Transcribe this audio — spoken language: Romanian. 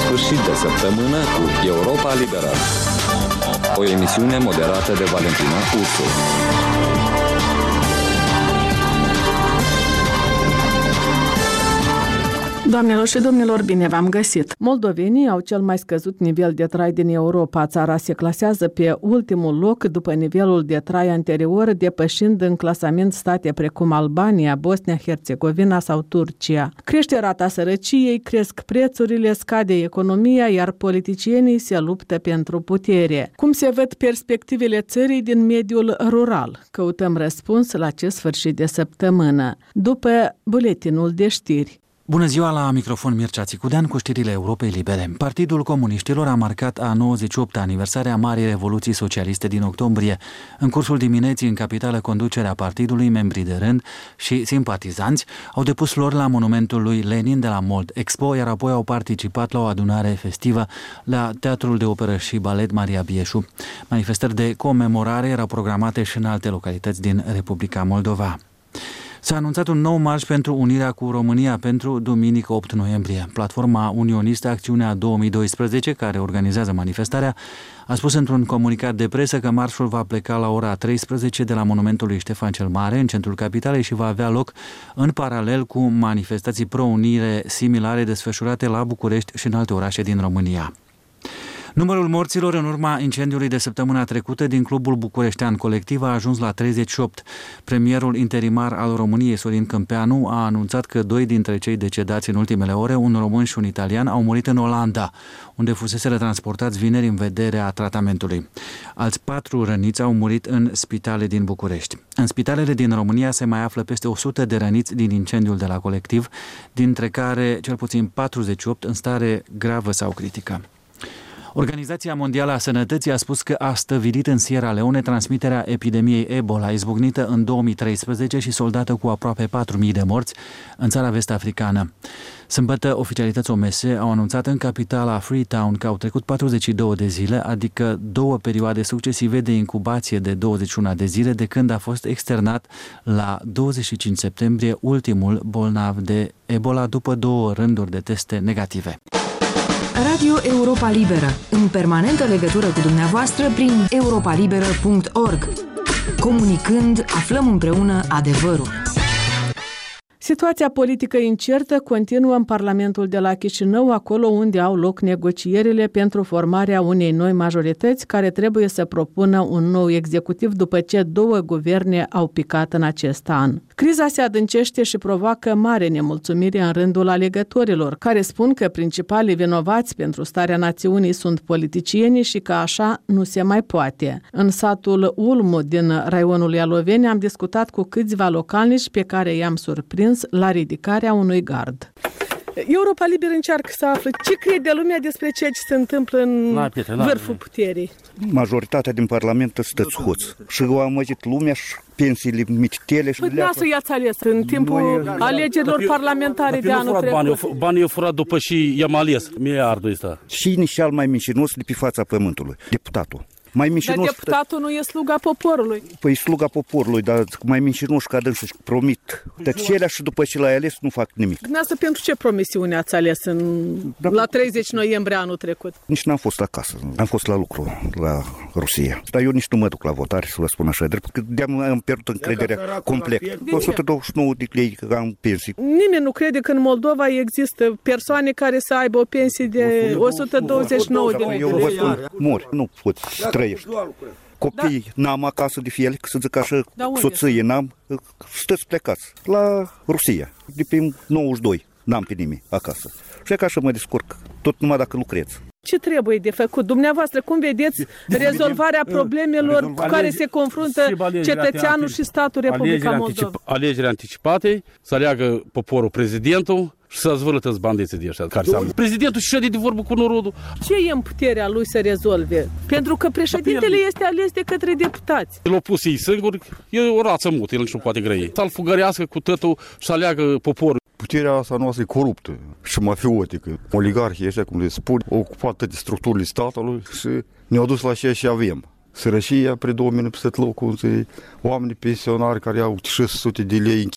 sfârșit de săptămână cu Europa Liberă. O emisiune moderată de Valentina Ursu. Doamnelor și domnilor, bine v-am găsit! Moldovenii au cel mai scăzut nivel de trai din Europa. Țara se clasează pe ultimul loc după nivelul de trai anterior, depășind în clasament state precum Albania, Bosnia-Herzegovina sau Turcia. Crește rata sărăciei, cresc prețurile, scade economia, iar politicienii se luptă pentru putere. Cum se văd perspectivele țării din mediul rural? Căutăm răspuns la acest sfârșit de săptămână, după buletinul de știri. Bună ziua, la microfon Mircea Țicudean cu știrile Europei Libere. Partidul Comuniștilor a marcat a 98-a aniversare a Marii Revoluții Socialiste din octombrie. În cursul dimineții, în capitală, conducerea partidului, membrii de rând și simpatizanți au depus flori la monumentul lui Lenin de la Mold Expo, iar apoi au participat la o adunare festivă la Teatrul de Operă și Balet Maria Bieșu. Manifestări de comemorare erau programate și în alte localități din Republica Moldova. S-a anunțat un nou marș pentru unirea cu România pentru duminică 8 noiembrie. Platforma unionistă Acțiunea 2012, care organizează manifestarea, a spus într-un comunicat de presă că marșul va pleca la ora 13 de la monumentul lui Ștefan cel Mare, în centrul capitalei, și va avea loc în paralel cu manifestații pro-unire similare desfășurate la București și în alte orașe din România. Numărul morților în urma incendiului de săptămâna trecută din Clubul Bucureștean Colectiv a ajuns la 38. Premierul interimar al României, Sorin Câmpeanu, a anunțat că 2 dintre cei decedați în ultimele ore, un român și un italian, au murit în Olanda, unde fuseseră transportați vineri în vederea tratamentului. Alți 4 răniți au murit în spitale din București. În spitalele din România se mai află peste 100 de răniți din incendiul de la Colectiv, dintre care cel puțin 48 în stare gravă sau critică. Organizația Mondială a Sănătății a spus că a stăvilit în Sierra Leone transmiterea epidemiei Ebola, izbucnită în 2013 și soldată cu aproape 4.000 de morți în țara vest-africană. Sâmbătă, oficialități OMS au anunțat în capitala Freetown că au trecut 42 de zile, adică 2 perioade succesive de incubație de 21 de zile, de când a fost externat la 25 septembrie ultimul bolnav de Ebola, după 2 rânduri de teste negative. Radio Europa Liberă, în permanentă legătură cu dumneavoastră prin europalibera.org. Comunicând, aflăm împreună adevărul. Situația politică incertă continuă în Parlamentul de la Chișinău, acolo unde au loc negocierile pentru formarea unei noi majorități care trebuie să propună un nou executiv după ce 2 guverne au picat în acest an. Criza se adâncește și provoacă mare nemulțumire în rândul alegătorilor, care spun că principalii vinovați pentru starea națiunii sunt politicienii și că așa nu se mai poate. În satul Ulmu din raionul Ialoveni am discutat cu câțiva localnici pe care i-am surprins la ridicarea unui gard. Europa Liberă încearcă să afle ce crede lumea despre ceea ce se întâmplă în vârful puterii. Majoritatea din Parlament stăți hoți. Și au amăgit lumea și pensiile mititele. Păi n-ați i-ați ales în timpul alegerilor parlamentare de anul trecut. Banii i-au furat după și i-am ales miliardul ăsta. Cine cel mai mincinos de pe fața pământului? Deputatul. Dar deputatul nu e sluga poporului. Păi e sluga poporului, dar mai mincinoși ca dânsul promit tăcerea și după ce l-ai ales nu fac nimic. Dumneavoastră pentru ce promisiune ați ales la 30 noiembrie anul trecut? Nici n-am fost acasă, am fost la lucru la Rusia. Dar eu nici nu mă duc la votare, să vă spun așa drept, că am pierdut încrederea complet. 129 de lei că am pensii. Nimeni nu crede că în Moldova există persoane care să aibă o pensie de 129 de lei. Eu vă spun, mori, nu pot trăiești. Copiii n-am acasă de fiele, să zic așa, soție n-am, stăți plecați la Rusia, de pe 92, n-am pe nimeni acasă. Și că așa mă descurc, tot numai dacă lucrez. Ce trebuie de făcut? Dumneavoastră, cum vedeți rezolvarea problemelor cu care se confruntă cetățeanul și statul Republica Moldova? Alegeri anticipate, să aleagă poporul prezidentul și să zvârlătă bandiții de ăștia care seamănă. Prezidentul și șede de vorbă cu norodul. Ce e în puterea lui să rezolve? Pentru că președintele este ales de către deputați. El a pus ei singuri, e o rață mută, el nici nu poate grăi. Să-l fugărească cu tătul și să aleagă poporul. Puterea asta noastră e coruptă și mafiotică. Oligarhii ăștia, cum le spun, au ocupat toate structurile statului și ne-au dus la ceea ce avem. Sărășia predomină peste tot locul, oameni pensionari care au 600 de lei